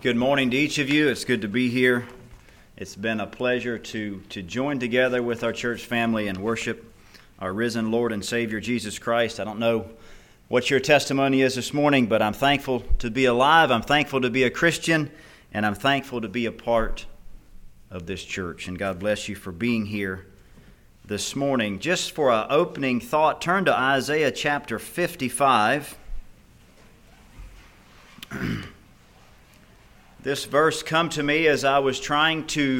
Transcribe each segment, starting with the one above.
Good morning to each of you. It's good to be here. It's been a pleasure to join together with our church family and worship our risen Lord and Savior Jesus Christ. I don't know what your testimony is this morning, but I'm thankful to be alive. I'm thankful to be a Christian, and I'm thankful to be a part of this church. And God bless you for being here this morning. Just for an opening thought, turn to Isaiah chapter 55. This verse come to me as I was trying to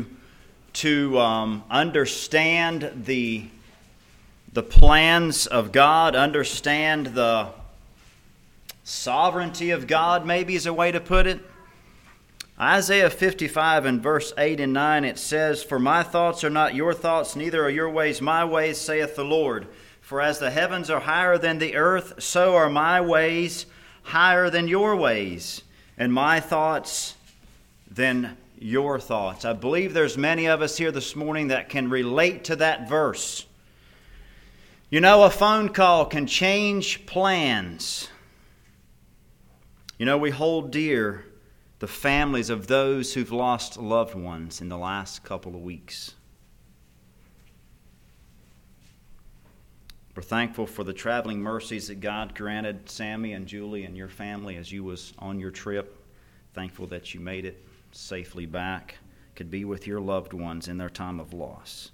understand the plans of God, understand the sovereignty of God, maybe is a way to put it. Isaiah 55 and verse 8 and 9, it says, "For my thoughts are not your thoughts, neither are your ways my ways, saith the Lord. For as the heavens are higher than the earth, so are my ways higher than your ways, and my thoughts than your thoughts." I believe there's many of us here this morning that can relate to that verse. You know, a phone call can change plans. You know, we hold dear the families of those who've lost loved ones in the last couple of weeks. We're thankful for the traveling mercies that God granted Sammy and Julie and your family as you was on your trip. Thankful that you made it safely back, could be with your loved ones in their time of loss.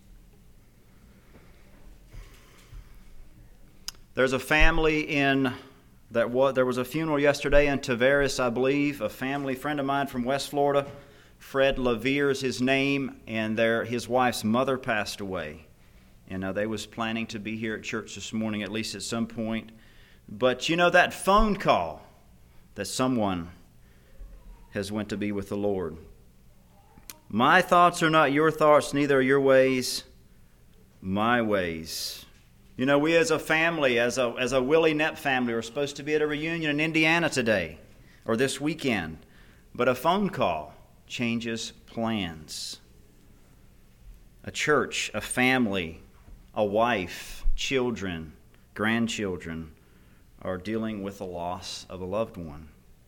There's a family there was a funeral yesterday in Tavares, I believe. A family friend of mine from West Florida, Fred LaVere is his name, and his wife's mother passed away. And they was planning to be here at church this morning, at least at some point. But you know, that phone call that someone has went to be with the Lord. My thoughts are not your thoughts, neither are your ways my ways. You know, we as a family, as a Willie Knapp family, are supposed to be at a reunion in Indiana today, or this weekend. But a phone call changes plans. A church, a family, a wife, children, grandchildren are dealing with the loss of a loved one.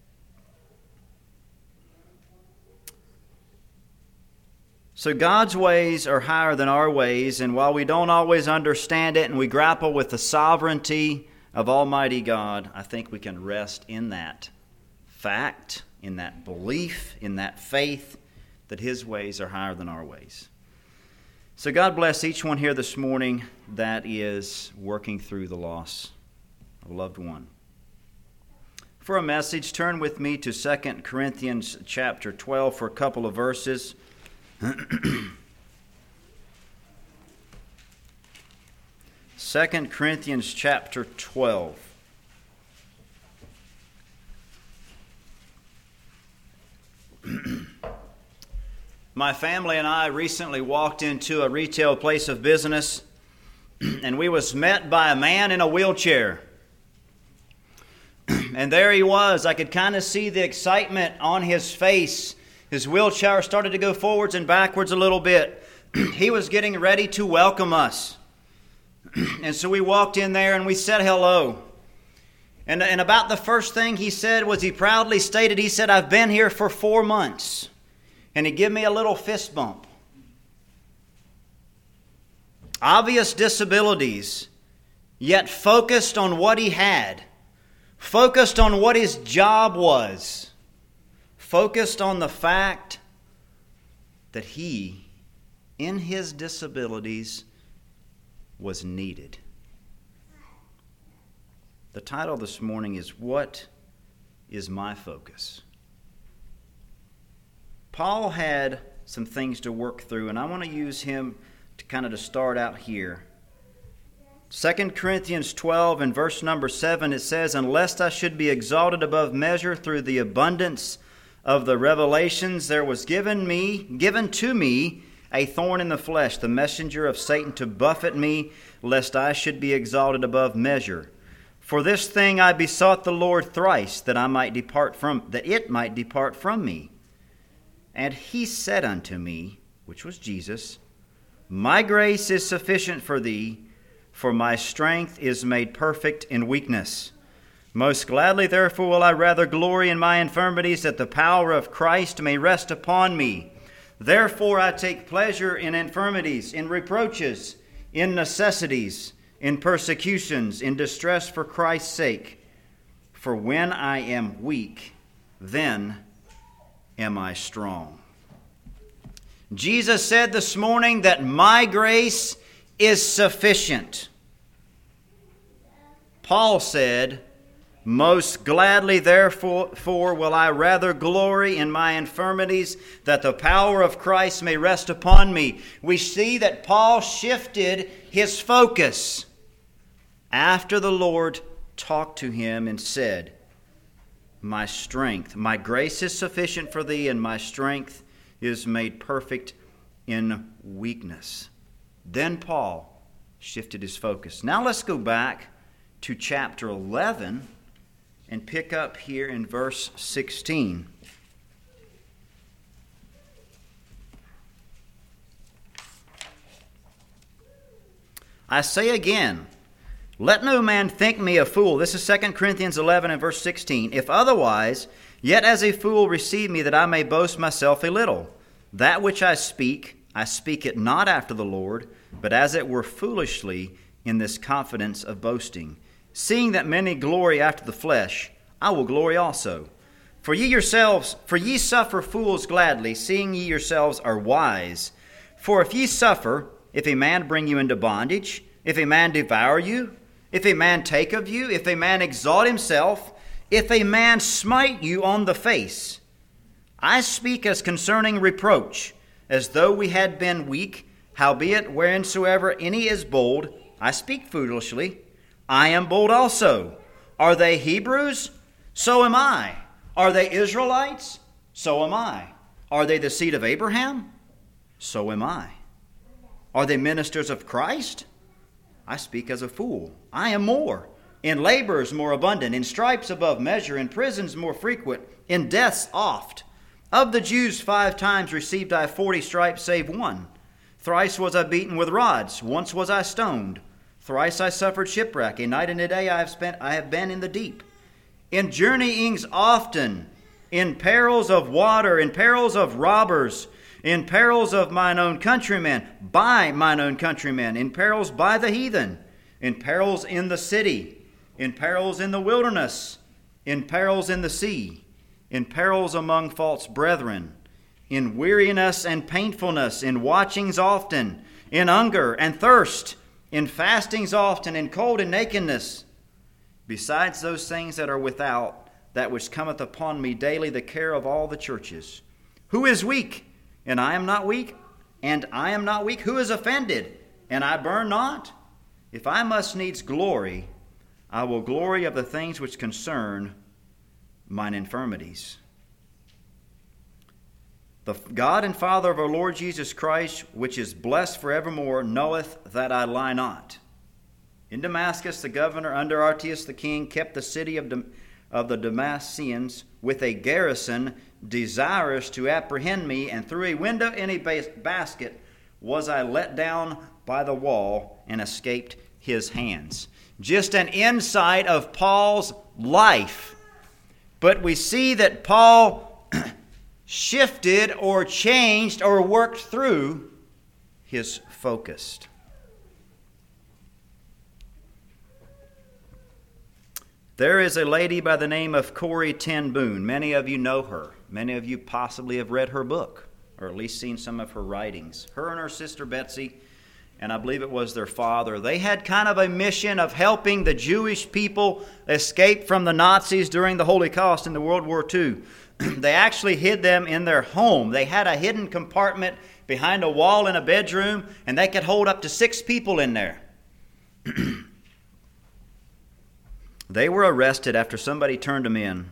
So God's ways are higher than our ways, and while we don't always understand it and we grapple with the sovereignty of Almighty God, I think we can rest in that fact, in that belief, in that faith that His ways are higher than our ways. So God bless each one here this morning that is working through the loss of a loved one. For a message, turn with me to 2 Corinthians chapter 12 for a couple of verses. 2 Corinthians chapter 12. My family and I recently walked into a retail place of business, and we was met by a man in a wheelchair. And there he was. I could kind of see the excitement on his face. His wheelchair started to go forwards and backwards a little bit. He was getting ready to welcome us. And so we walked in there and we said hello. And about the first thing he said was he proudly stated, he said, "I've been here for 4 months." And he gave me a little fist bump. Obvious disabilities, yet focused on what he had. Focused on what his job was. Focused on the fact that he, in his disabilities, was needed. The title this morning is, "What is My Focus?" Paul had some things to work through, and I want to use him to start out here. 2 Corinthians 12 and verse number 7, it says, "Unless I should be exalted above measure through the abundance of the revelations, there was given to me a thorn in the flesh, the messenger of Satan to buffet me, lest I should be exalted above measure. For this thing I besought the Lord thrice, that it might depart from me. And He said unto me," which was Jesus, "My grace is sufficient for thee, for my strength is made perfect in weakness. Most gladly, therefore, will I rather glory in my infirmities, that the power of Christ may rest upon me. Therefore I take pleasure in infirmities, in reproaches, in necessities, in persecutions, in distress for Christ's sake. For when I am weak, then am I strong. Jesus said this morning that my grace is sufficient. Paul said, most gladly, therefore, will I rather glory in my infirmities, that the power of Christ may rest upon me. We see that Paul shifted his focus after the Lord talked to him and said, my grace is sufficient for thee, and my strength is made perfect in weakness. Then Paul shifted his focus. Now let's go back to chapter 11 and pick up here in verse 16. I say again, let no man think me a fool. This is 2 Corinthians 11 and verse 16. If otherwise, yet as a fool receive me, that I may boast myself a little. That which I speak it not after the Lord, but as it were foolishly, in this confidence of boasting. Seeing that many glory after the flesh, I will glory also. For ye suffer fools gladly, seeing ye yourselves are wise. For if ye suffer, if a man bring you into bondage, if a man devour you, if a man take of you, if a man exalt himself, if a man smite you on the face, I speak as concerning reproach, as though we had been weak, howbeit wheresoever any is bold, I speak foolishly. I am bold also. Are they Hebrews? So am I. Are they Israelites? So am I. Are they the seed of Abraham? So am I. Are they ministers of Christ? I speak as a fool. I am more. In labors more abundant, in stripes above measure, in prisons more frequent, in deaths oft. Of the Jews 5 times received I 40 stripes, save one. Thrice was I beaten with rods, once was I stoned. Thrice I suffered shipwreck, a night and a day I have been in the deep. In journeyings often, in perils of water, in perils of robbers, in perils of mine own countrymen, by mine own countrymen, in perils by the heathen, in perils in the city, in perils in the wilderness, in perils in the sea, in perils among false brethren, in weariness and painfulness, in watchings often, in hunger and thirst, in fastings often, in cold and nakedness. Besides those things that are without, that which cometh upon me daily, the care of all the churches. Who is weak, and I am not weak? And I am not weak. Who is offended, and I burn not? If I must needs glory, I will glory of the things which concern mine infirmities. The God and Father of our Lord Jesus Christ, which is blessed forevermore, knoweth that I lie not. In Damascus, the governor under Artius the king kept the city of the Damascenes with a garrison, desirous to apprehend me, and through a window in a basket was I let down by the wall and escaped his hands. Just an insight of Paul's life. But we see that Paul shifted or changed or worked through his focus. There is a lady by the name of Corrie ten Boom. Many of you know her. Many of you possibly have read her book, or at least seen some of her writings. Her and her sister Betsy, and I believe it was their father, they had kind of a mission of helping the Jewish people escape from the Nazis during the Holocaust in the World War II. They actually hid them in their home. They had a hidden compartment behind a wall in a bedroom, and they could hold up to 6 people in there. They were arrested after somebody turned them in.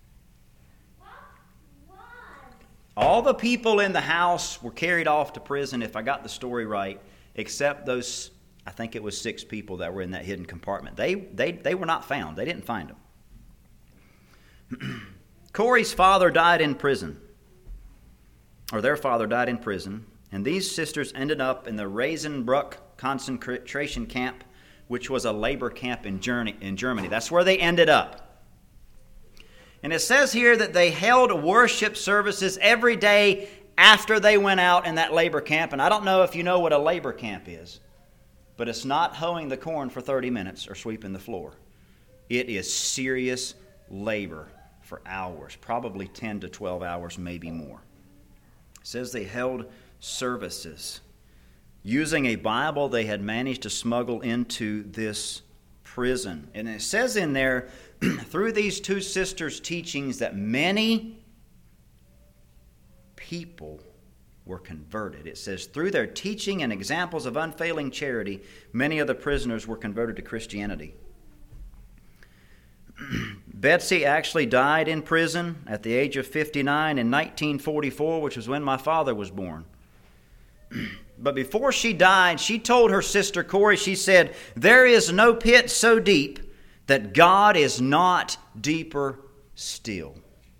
All the people in the house were carried off to prison, if I got the story right, except those, I think it was 6 people that were in that hidden compartment. They were not found. They didn't find them. Corrie's father died in prison, or their father died in prison, and these sisters ended up in the Rasenbruck concentration camp, which was a labor camp in Germany. That's where they ended up. And it says here that they held worship services every day after they went out in that labor camp. And I don't know if you know what a labor camp is, but it's not hoeing the corn for 30 minutes or sweeping the floor. It is serious labor for hours, probably 10 to 12 hours, maybe more. It says they held services using a Bible they had managed to smuggle into this prison. And it says in there, through these two sisters' teachings, that many people were converted. It says, through their teaching and examples of unfailing charity, many of the prisoners were converted to Christianity. Betsy actually died in prison at the age of 59 in 1944, which was when my father was born. But before she died, she told her sister Corey, she said, "There is no pit so deep that God is not deeper still."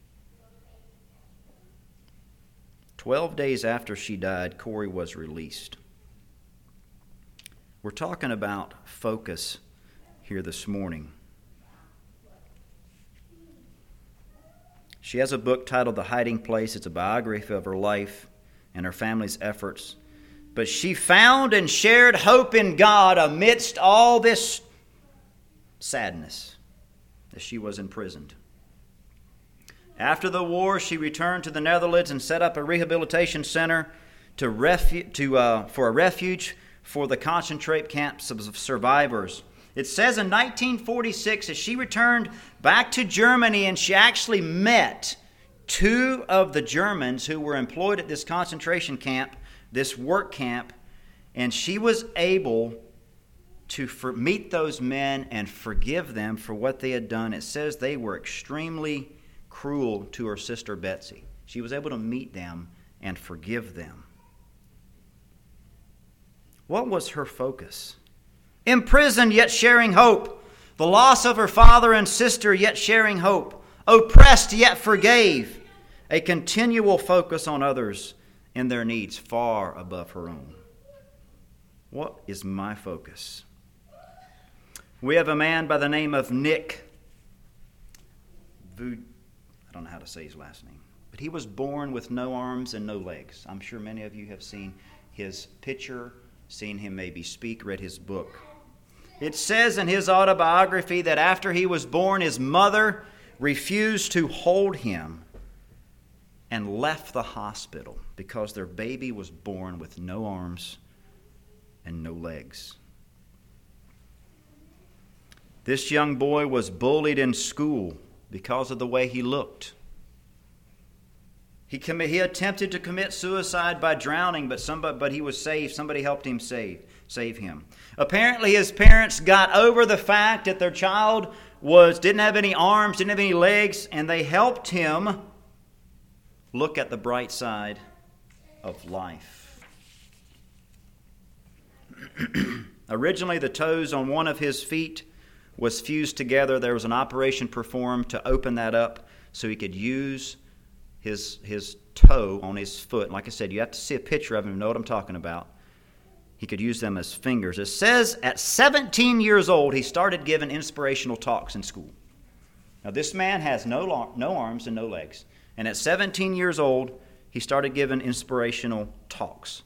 12 days after she died, Corey was released. We're talking about focus here this morning. She has a book titled The Hiding Place. It's a biography of her life and her family's efforts. But she found and shared hope in God amidst all this sadness as she was imprisoned. After the war, she returned to the Netherlands and set up a rehabilitation center for a refuge for the concentrate camps of survivors. It says in 1946, as she returned back to Germany, and she actually met two of the Germans who were employed at this concentration camp, this work camp, and she was able to meet those men and forgive them for what they had done. It says they were extremely cruel to her sister Betsy. She was able to meet them and forgive them. What was her focus? Imprisoned yet sharing hope. The loss of her father and sister yet sharing hope. Oppressed yet forgave. A continual focus on others and their needs far above her own. What is my focus? We have a man by the name of Nick Vujicic. I don't know how to say his last name. But he was born with no arms and no legs. I'm sure many of you have seen his picture, seen him maybe speak, read his book. It says in his autobiography that after he was born, his mother refused to hold him and left the hospital because their baby was born with no arms and no legs. This young boy was bullied in school because of the way he looked. He attempted to commit suicide by drowning, but he was saved. Somebody helped him save him. Apparently his parents got over the fact that their child didn't have any arms, didn't have any legs, and they helped him look at the bright side of life. Originally, the toes on one of his feet was fused together. There was an operation performed to open that up so he could use his toe on his foot. And like I said, you have to see a picture of him to know what I'm talking about. He could use them as fingers. It says at 17 years old, he started giving inspirational talks in school. Now, this man has no arms and no legs. And at 17 years old, he started giving inspirational talks.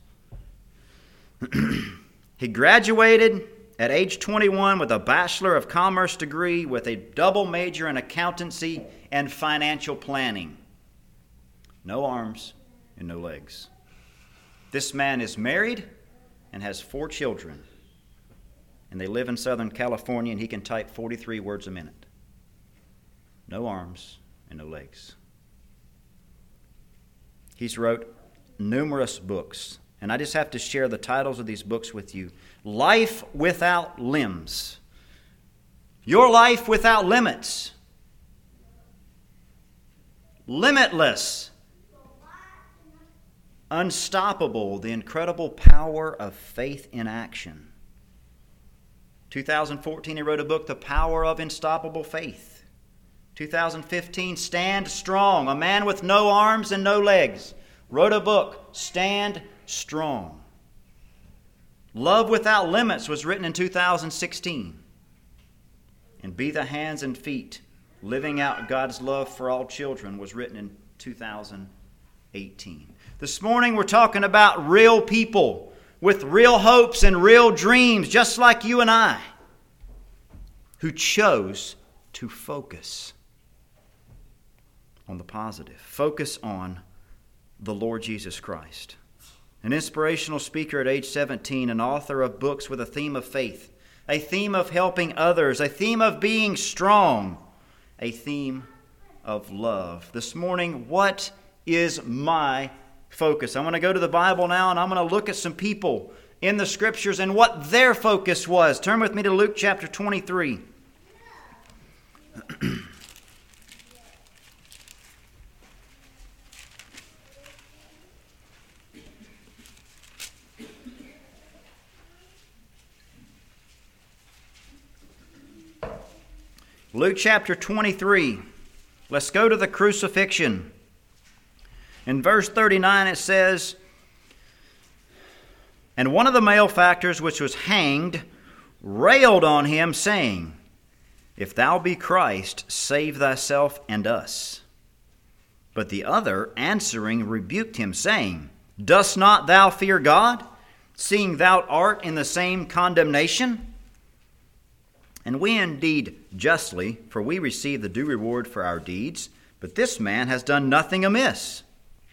He graduated at age 21 with a Bachelor of Commerce degree with a double major in accountancy and financial planning. No arms and no legs. This man is married and has 4 children. And they live in Southern California, and he can type 43 words a minute. No arms and no legs. He's wrote numerous books. And I just have to share the titles of these books with you. Life Without Limbs. Your Life Without Limits. Limitless. Unstoppable, the incredible power of faith in action. 2014, he wrote a book, The Power of Unstoppable Faith. 2015, Stand Strong, a man with no arms and no legs, wrote a book, Stand Strong. Love Without Limits was written in 2016. And Be the Hands and Feet Living Out God's Love for All Children was written in 2018. This morning we're talking about real people with real hopes and real dreams, just like you and I, who chose to focus on the positive. Focus on the Lord Jesus Christ. An inspirational speaker at age 17, an author of books with a theme of faith, a theme of helping others, a theme of being strong, a theme of love. This morning, what is my focus? I'm going to go to the Bible now and I'm going to look at some people in the Scriptures and what their focus was. Turn with me to Luke chapter 23. Luke chapter 23. Let's go to the crucifixion. In verse 39 it says, "And one of the malefactors which was hanged railed on him, saying, If thou be Christ, save thyself and us. But the other answering rebuked him, saying, Dost not thou fear God, seeing thou art in the same condemnation? And we indeed justly, for we receive the due reward for our deeds, but this man has done nothing amiss.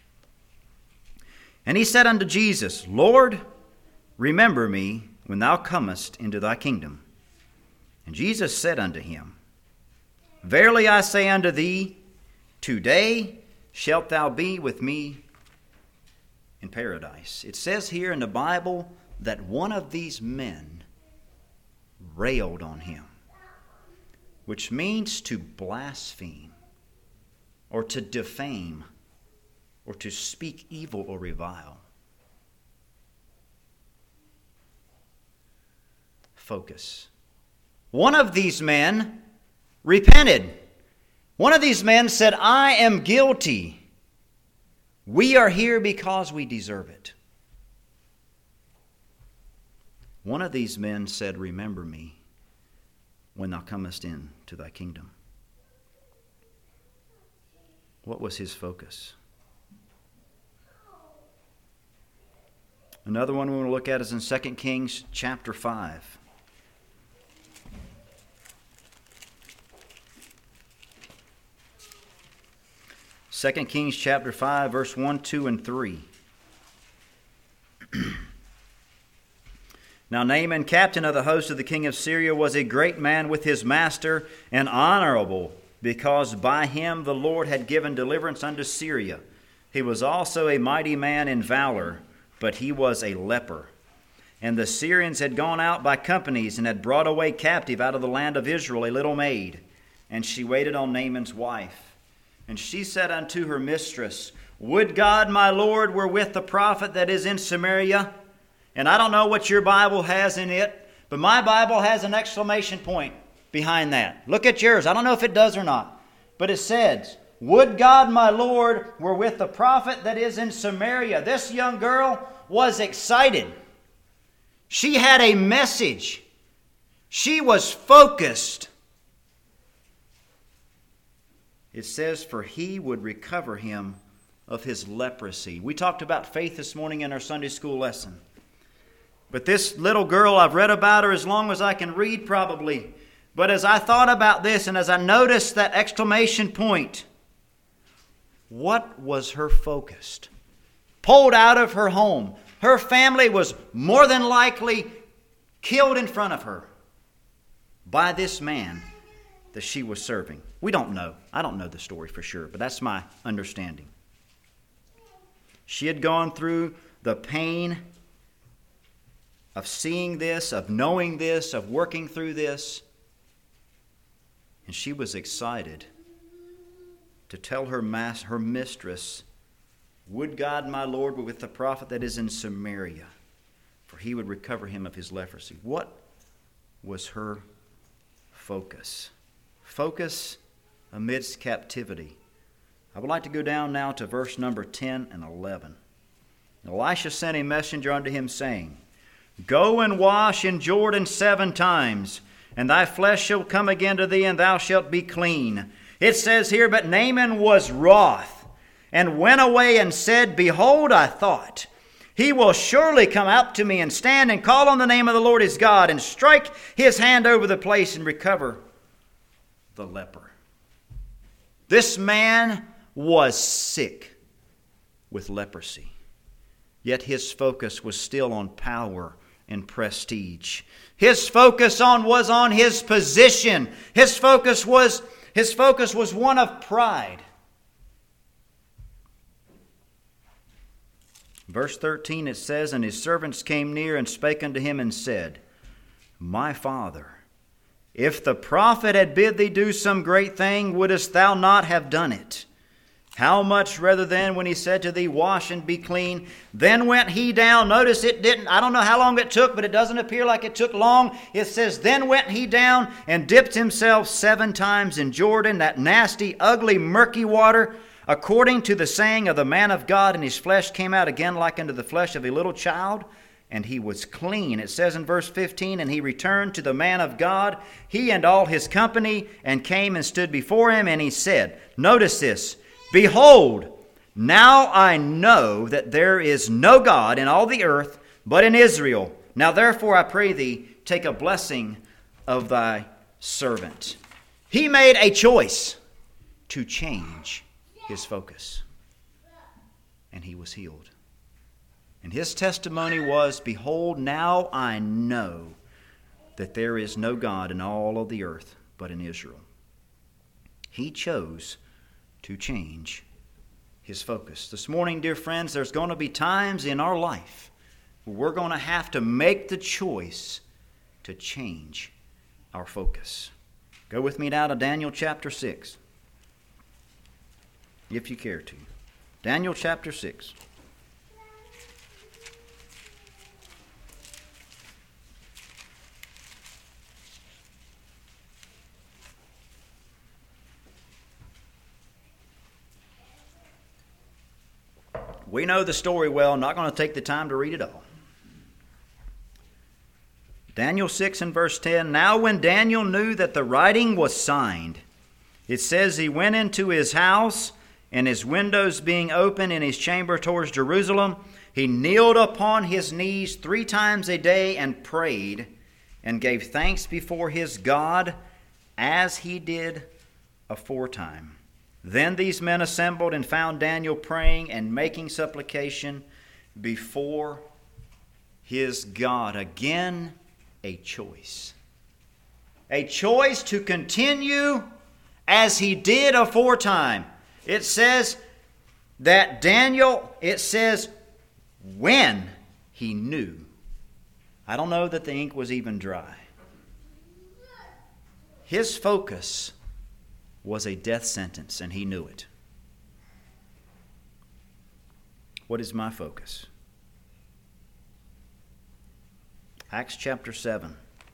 And he said unto Jesus, Lord, remember me when thou comest into thy kingdom. And Jesus said unto him, Verily I say unto thee, today shalt thou be with me in paradise." It says here in the Bible that one of these men railed on him, which means to blaspheme or to defame or to speak evil or revile. Focus. One of these men repented. One of these men said, I am guilty. We are here because we deserve it. One of these men said, Remember me when thou comest into thy kingdom. What was his focus? Another one we want to look at is in 2 Kings chapter 5. 2 Kings chapter 5, verse 1, 2, and 3. Now Naaman, captain of the host of the king of Syria, was a great man with his master, and honorable, because by him the Lord had given deliverance unto Syria. He was also a mighty man in valor, but he was a leper. And the Syrians had gone out by companies, and had brought away captive out of the land of Israel a little maid. And she waited on Naaman's wife. And she said unto her mistress, Would God my Lord were with the prophet that is in Samaria? And I don't know what your Bible has in it, but my Bible has an exclamation point behind that. Look at yours. I don't know if it does or not. But it says, Would God my Lord were with the prophet that is in Samaria. This young girl was excited. She had a message. She was focused. It says, For he would recover him of his leprosy. We talked about faith this morning in our Sunday school lesson. But this little girl, I've read about her as long as I can read probably. But as I thought about this and as I noticed that exclamation point, what was her focus? Pulled out of her home. Her family was more than likely killed in front of her by this man that she was serving. We don't know. I don't know the story for sure, but that's my understanding. She had gone through the pain of seeing this, of knowing this, of working through this. And she was excited to tell her mistress, Would God my Lord were with the prophet that is in Samaria, for he would recover him of his leprosy. What was her focus? Focus amidst captivity. I would like to go down now to verse number 10 and 11. Elisha sent a messenger unto him, saying, Go and wash in Jordan 7 times, and thy flesh shall come again to thee, and thou shalt be clean. It says here, but Naaman was wroth, and went away and said, Behold, I thought, he will surely come up to me and stand and call on the name of the Lord his God, and strike his hand over the place and recover the leper. This man was sick with leprosy, yet his focus was still on power and prestige. His focus was on his position. His focus was one of pride. Verse 13 it says, And his servants came near and spake unto him and said, My father, if the prophet had bid thee do some great thing, wouldest thou not have done it? How much rather then when he said to thee, Wash and be clean? Then went he down. Notice it didn't, I don't know how long it took, but it doesn't appear like it took long. It says, Then went he down and dipped himself 7 times in Jordan, that nasty, ugly, murky water, according to the saying of the man of God, and his flesh came out again like unto the flesh of a little child, and he was clean. It says in verse 15, And he returned to the man of God, he and all his company, and came and stood before him, and he said, notice this, Behold, now I know that there is no God in all the earth but in Israel. Now therefore I pray thee, take a blessing of thy servant. He made a choice to change his focus, and he was healed. And his testimony was, Behold, now I know that there is no God in all of the earth but in Israel. He chose to change his focus. This morning, dear friends, there's going to be times in our life where we're going to have to make the choice to change our focus. Go with me now to Daniel chapter 6, if you care to. Daniel chapter 6. We know the story well. I'm not going to take the time to read it all. Daniel 6 and verse 10, Now when Daniel knew that the writing was signed, it says he went into his house, and his windows being open in his chamber towards Jerusalem, he kneeled upon his knees 3 times a day and prayed and gave thanks before his God as he did aforetime. Then these men assembled and found Daniel praying and making supplication before his God. Again, a choice. A choice to continue as he did aforetime. It says that Daniel, it says when he knew. I don't know that the ink was even dry. His focus was a death sentence, and he knew it. What is my focus? Acts chapter 7.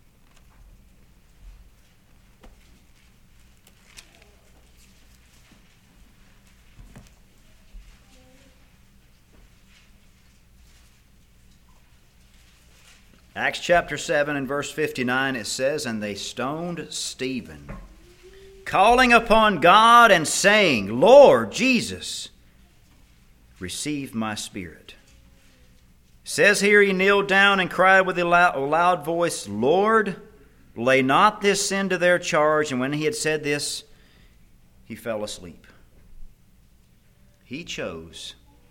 Acts chapter 7 and verse 59, it says, And they stoned Stephen, calling upon God and saying, Lord Jesus, receive my spirit. It says here he kneeled down and cried with a loud voice, Lord, lay not this sin to their charge. And when he had said this, he fell asleep. He chose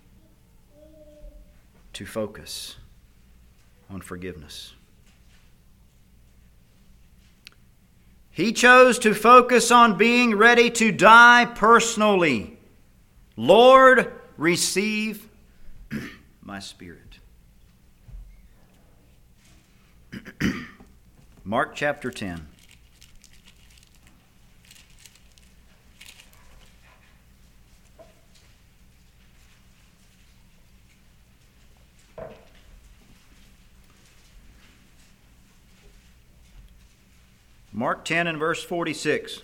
to focus on forgiveness. He chose to focus on being ready to die personally. Lord, receive my spirit. Mark chapter 10. Mark 10 and verse 46.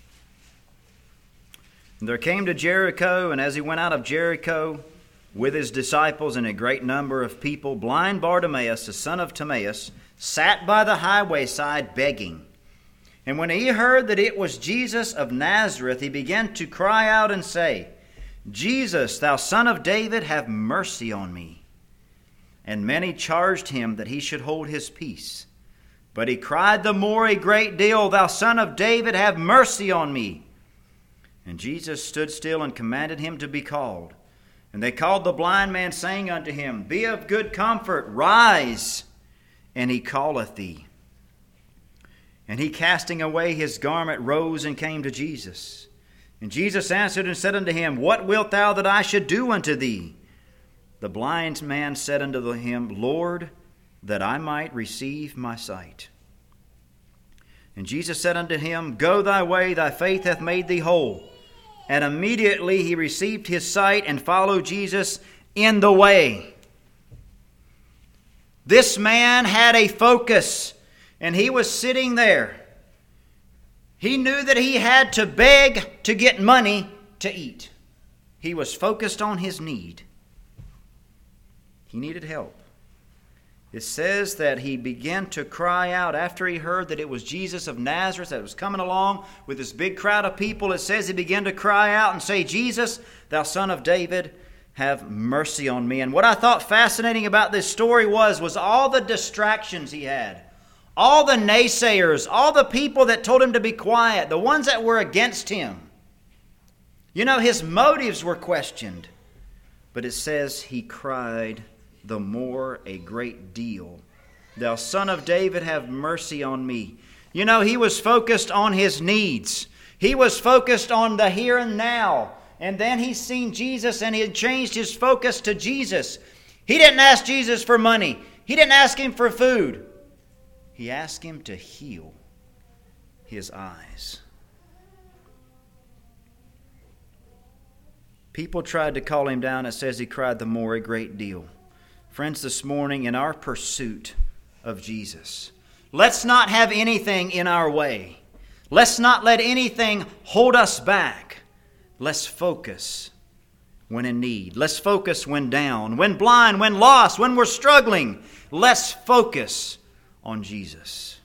And there came to Jericho, and as he went out of Jericho with his disciples and a great number of people, blind Bartimaeus, the son of Timaeus, sat by the highway side begging. And when he heard that it was Jesus of Nazareth, he began to cry out and say, Jesus, thou Son of David, have mercy on me. And many charged him that he should hold his peace. But he cried the more a great deal, Thou Son of David, have mercy on me. And Jesus stood still and commanded him to be called. And they called the blind man, saying unto him, Be of good comfort, rise, and he calleth thee. And he, casting away his garment, rose and came to Jesus. And Jesus answered and said unto him, What wilt thou that I should do unto thee? The blind man said unto him, Lord, that I might receive my sight. And Jesus said unto him, Go thy way, thy faith hath made thee whole. And immediately he received his sight and followed Jesus in the way. This man had a focus, and he was sitting there. He knew that he had to beg to get money to eat. He was focused on his need. He needed help. It says that he began to cry out after he heard that it was Jesus of Nazareth that was coming along with this big crowd of people. It says he began to cry out and say, Jesus, thou Son of David, have mercy on me. And what I thought fascinating about this story was all the distractions he had. All the naysayers, all the people that told him to be quiet, the ones that were against him. You know, his motives were questioned. But it says he cried the more a great deal. Thou Son of David, have mercy on me. You know, he was focused on his needs. He was focused on the here and now. And then he's seen Jesus and he had changed his focus to Jesus. He didn't ask Jesus for money. He didn't ask him for food. He asked him to heal his eyes. People tried to call him down. It says he cried the more a great deal. Friends, this morning in our pursuit of Jesus, let's not have anything in our way. Let's not let anything hold us back. Let's focus when in need. Let's focus when down, when blind, when lost, when we're struggling. Let's focus on Jesus.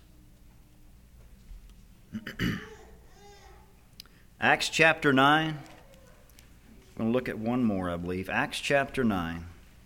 Acts chapter 9. I'm going to look at one more, I believe. Acts chapter 9.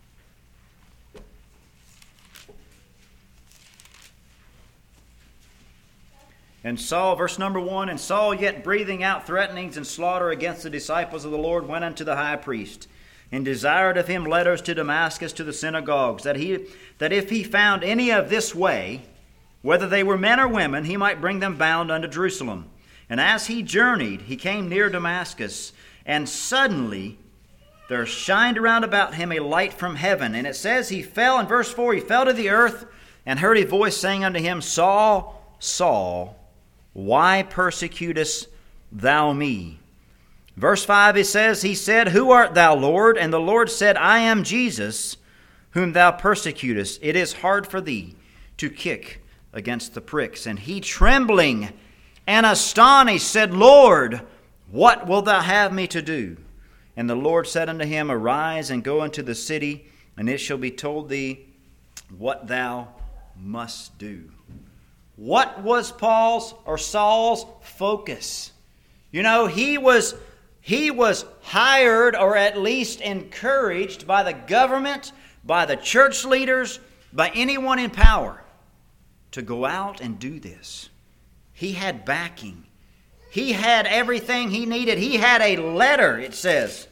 And Saul, verse number 1, And Saul, yet breathing out threatenings and slaughter against the disciples of the Lord, went unto the high priest, and desired of him letters to Damascus to the synagogues, that if he found any of this way, whether they were men or women, he might bring them bound unto Jerusalem. And as he journeyed, he came near Damascus, and suddenly there shined around about him a light from heaven. And it says he fell, in verse 4, he fell to the earth, and heard a voice saying unto him, Saul, Saul, why persecutest thou me? Verse 5, it says, He said, Who art thou, Lord? And the Lord said, I am Jesus, whom thou persecutest. It is hard for thee to kick against the pricks. And he, trembling and astonished, said, Lord, what wilt thou have me to do? And the Lord said unto him, Arise and go into the city, and it shall be told thee what thou must do. What was Saul's focus? You know, he was hired, or at least encouraged, by the government, by the church leaders, by anyone in power to go out and do this. He had backing. He had everything he needed. He had a letter, it says,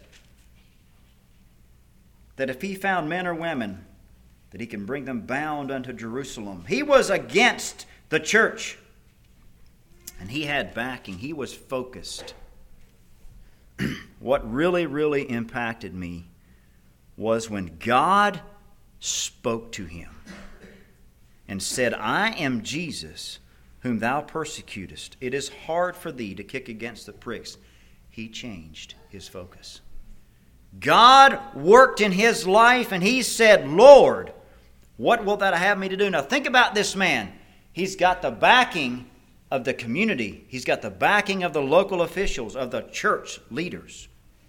that if he found men or women, that he can bring them bound unto Jerusalem. He was against the church. And he had backing. He was focused. What really, really impacted me was when God spoke to him and said, I am Jesus, whom thou persecutest. It is hard for thee to kick against the pricks. He changed his focus. God worked in his life, and he said, Lord, what wilt thou have me to do? Now think about this man. He's got the backing of the community. He's got the backing of the local officials, of the church leaders.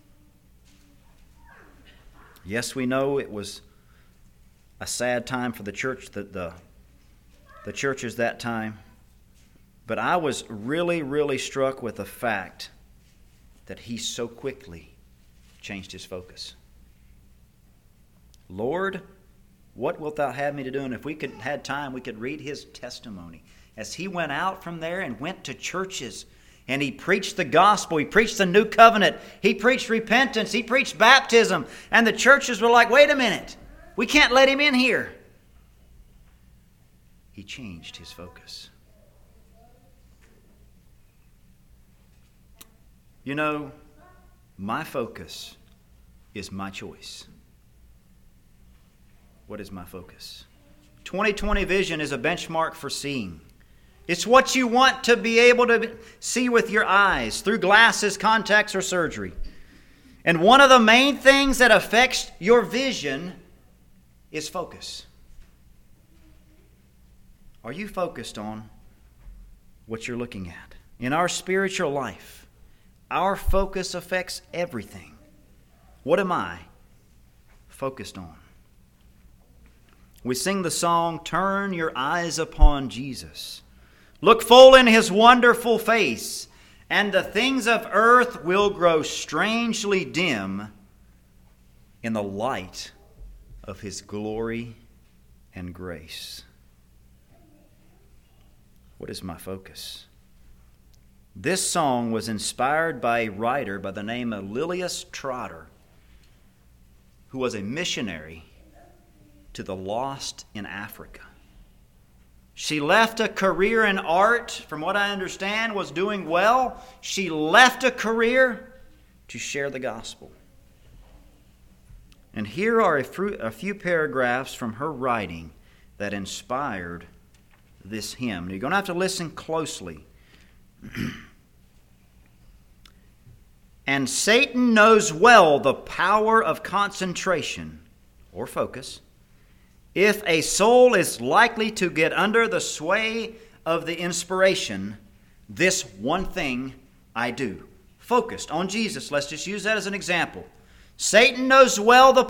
Yes, we know it was a sad time for the church, the churches that time. But I was really, really struck with the fact that he so quickly changed his focus. Lord, what wilt thou have me to do? And if we had time, we could read his testimony. As he went out from there and went to churches, and he preached the gospel, he preached the new covenant, he preached repentance, he preached baptism, and the churches were like, wait a minute, we can't let him in here. He changed his focus. You know, my focus is my choice. What is my focus? 2020 vision is a benchmark for seeing. It's what you want to be able to see with your eyes through glasses, contacts, or surgery. And one of the main things that affects your vision is focus. Are you focused on what you're looking at? In our spiritual life, our focus affects everything. What am I focused on? We sing the song, "Turn your eyes upon Jesus. Look full in his wonderful face, and the things of earth will grow strangely dim in the light of his glory and grace." What is my focus? This song was inspired by a writer by the name of Lilias Trotter, who was a missionary to the lost in Africa. She left a career in art, from what I understand, was doing well. She left a career to share the gospel. And here are a few paragraphs from her writing that inspired this hymn. You're going to have to listen closely. "And Satan knows well the power of concentration or focus. If a soul is likely to get under the sway of the inspiration, this one thing I do." Focused on Jesus. Let's just use that as an example. Satan knows well the